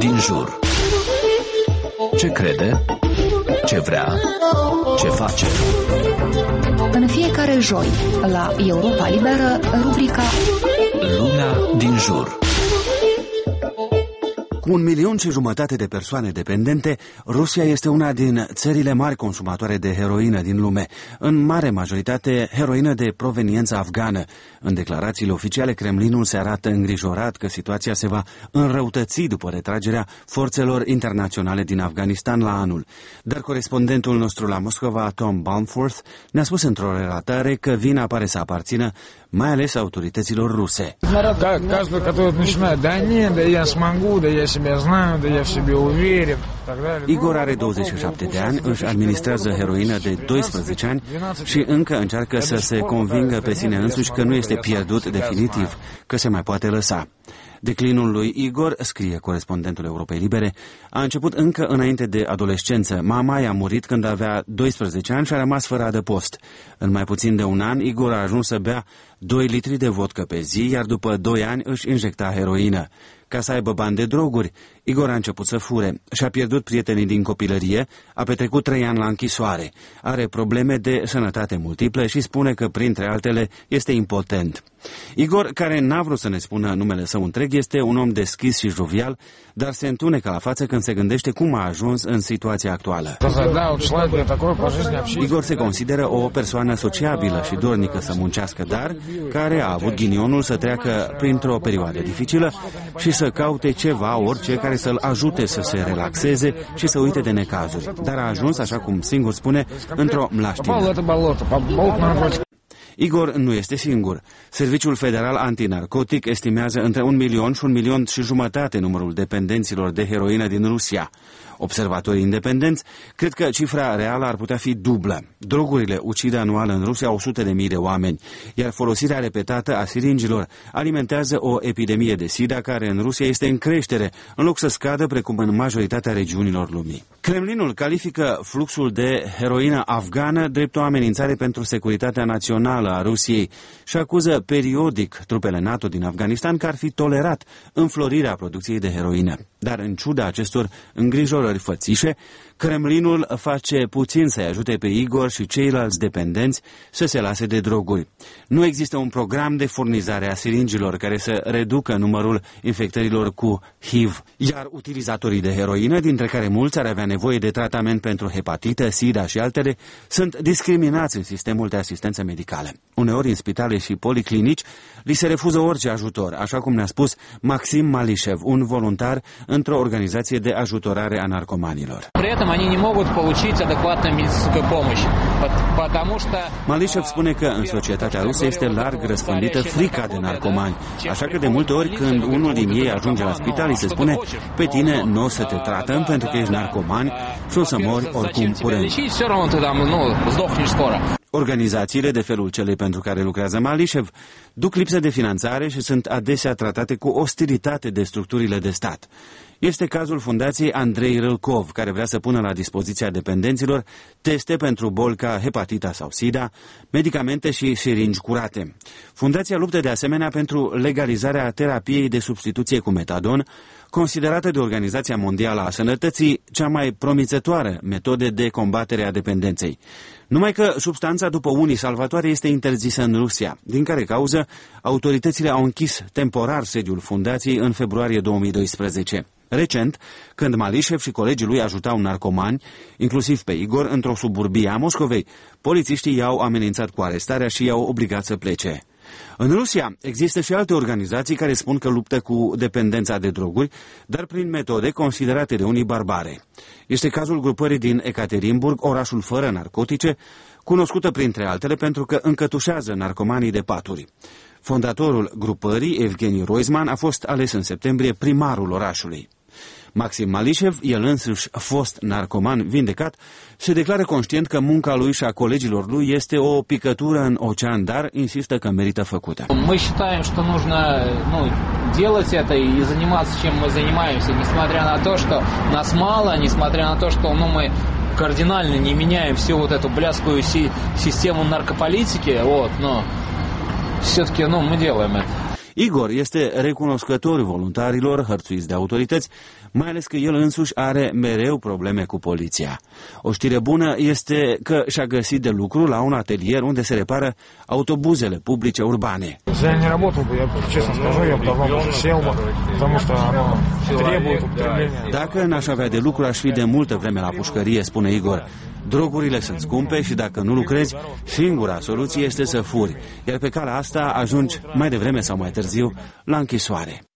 din jur. Ce crede? Ce vrea? Ce face? În fiecare joi, la Europa Liberă, rubrica Lumea din jur. Cu 1,5 milion de persoane dependente, Rusia este una din țările mari consumatoare de heroină din lume, în mare majoritate heroină de proveniență afgană. În declarațiile oficiale, Kremlinul se arată îngrijorat că situația se va înrăutăți după retragerea forțelor internaționale din Afganistan la anul. Dar corespondentul nostru la Moscova, Tom Baumforth, ne-a spus într-o relatare că vina pare să aparțină mai ales autorităților ruse. Igor are 27 de ani, își administrează heroină de 12 ani și încă încearcă să se convingă pe sine însuși că nu este pierdut definitiv, că se mai poate lăsa. Declinul lui Igor, scrie corespondentul Europei Libere, a început încă înainte de adolescență. Mama i-a murit când avea 12 ani și a rămas fără adăpost. În mai puțin de un an, Igor a ajuns să bea 2 litri de vodcă pe zi, iar după 2 ani își injecta heroină. Ca să aibă bani de droguri, Igor a început să fure. Și-a pierdut prietenii din copilărie, a petrecut 3 ani la închisoare. Are probleme de sănătate multiple și spune că, printre altele, este impotent. Igor, care n-a vrut să ne spună numele său întreg, este un om deschis și jovial, dar se întunecă la față când se gândește cum a ajuns în situația actuală. Igor se consideră o persoană sociabilă și dornică să muncească, dar care a avut ghinionul să treacă printr-o perioadă dificilă și să caute ceva, orice, care să-l ajute să se relaxeze și să uite de necazuri. Dar a ajuns, așa cum singur spune, într-o mlaștină. Igor nu este singur. Serviciul Federal Antinarcotic estimează între 1 milion și 1,5 milion numărul dependenților de heroină din Rusia. Observatorii independenți cred că cifra reală ar putea fi dublă. Drogurile ucid anual în Rusia 100.000 de oameni, iar folosirea repetată a siringilor alimentează o epidemie de SIDA care în Rusia este în creștere, în loc să scadă precum în majoritatea regiunilor lumii. Kremlinul califică fluxul de heroină afgană drept o amenințare pentru securitatea națională a Rusiei și acuză periodic trupele NATO din Afganistan că ar fi tolerat înflorirea producției de heroină. Dar în ciuda acestor îngrijorări fățișe, Kremlinul face puțin să-i ajute pe Igor și ceilalți dependenți să se lase de droguri. Nu există un program de furnizare a siringilor care să reducă numărul infectărilor cu HIV, iar utilizatorii de heroină, dintre care mulți ar avea nevoie de tratament pentru hepatită, SIDA și altele, sunt discriminați în sistemul de asistență medicală. Uneori în spitale și policlinici li se refuză orice ajutor, așa cum ne-a spus Maxim Malishev, un voluntar într-o organizație de ajutorare a narcomanilor. Malishev spune că în societatea rusă este larg răspândită frica de narcomani, așa că de multe ori când unul din ei ajunge la spital, îi se spune: pe tine nu o să te tratăm pentru că ești narcoman și o să mori oricum curând. Organizațiile de felul celei pentru care lucrează Malishev duc lipsă de finanțare și sunt adesea tratate cu ostilitate de structurile de stat. Este cazul Fundației Andrei Râlcov, care vrea să pună la dispoziția dependenților teste pentru boli ca hepatita sau SIDA, medicamente și siringi curate. Fundația luptă de asemenea pentru legalizarea terapiei de substituție cu metadon, considerată de Organizația Mondială a Sănătății cea mai promițătoare metodă de combatere a dependenței. Numai că substanța, după unii salvatoare, este interzisă în Rusia, din care cauză autoritățile au închis temporar sediul fundației în februarie 2012. Recent, când Malishev și colegii lui ajutau narcomani, inclusiv pe Igor, într-o suburbie a Moscovei, polițiștii i-au amenințat cu arestarea și i-au obligat să plece. În Rusia există și alte organizații care spun că luptă cu dependența de droguri, dar prin metode considerate de unii barbare. Este cazul grupării din Ekaterinburg, orașul fără narcotice, cunoscută printre altele pentru că încătușează narcomanii de paturi. Fondatorul grupării, Evgeni Roizman, a fost ales în septembrie primarul orașului. Maxim Malishev, el însuși fost narcoman vindecat, se declară conștient că munca lui și a colegilor lui este o picătură în ocean, dar insistă că merită făcută. Мы считаем, что нужно делать это и заниматься, чем мы занимаемся, несмотря на то, что нас мало, несмотря на то, что мы кардинально не меняем всю вот эту блядскую систему наркополитики, но все-таки мы делаем это. Igor este recunoscător voluntarilor hărțuiți de autorități, mai ales că el însuși are mereu probleme cu poliția. O știre bună este că și-a găsit de lucru la un atelier unde se repară autobuzele publice urbane. Dacă n-aș avea de lucru, aș fi de multă vreme la pușcărie, spune Igor. Drogurile sunt scumpe și dacă nu lucrezi, singura soluție este să furi, iar pe calea asta ajungi mai devreme sau mai târziu la închisoare.